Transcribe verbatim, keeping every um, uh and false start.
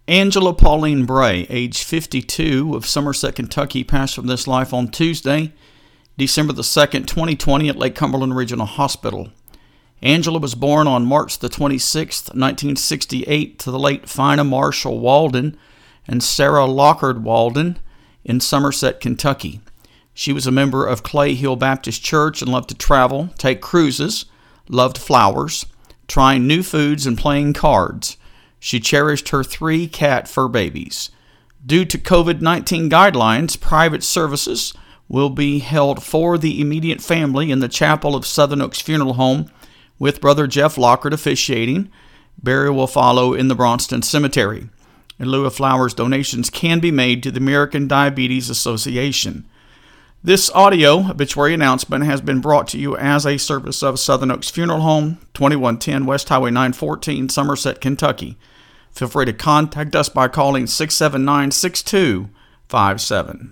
Angela Pauline Bray, age fifty-two, of Somerset, Kentucky, passed from this life on Tuesday, December the second, twenty twenty, at Lake Cumberland Regional Hospital. Angela was born on March the twenty-sixth, nineteen sixty-eight, to the late Fina Marshall Walden and Sarah Lockard Walden in Somerset, Kentucky. She was a member of Clay Hill Baptist Church and loved to travel, take cruises, loved flowers, trying new foods, and playing cards. She cherished her three cat fur babies. Due to covid nineteen guidelines, private services will be held for the immediate family in the chapel of Southern Oaks Funeral Home, with Brother Jeff Lockard officiating. Burial will follow in the Braunston Cemetery. In lieu of flowers, donations can be made to the American Diabetes Association. This audio obituary announcement has been brought to you as a service of Southern Oaks Funeral Home, twenty-one ten West Highway nine fourteen, Somerset, Kentucky. Feel free to contact us by calling six seven nine, six two five seven.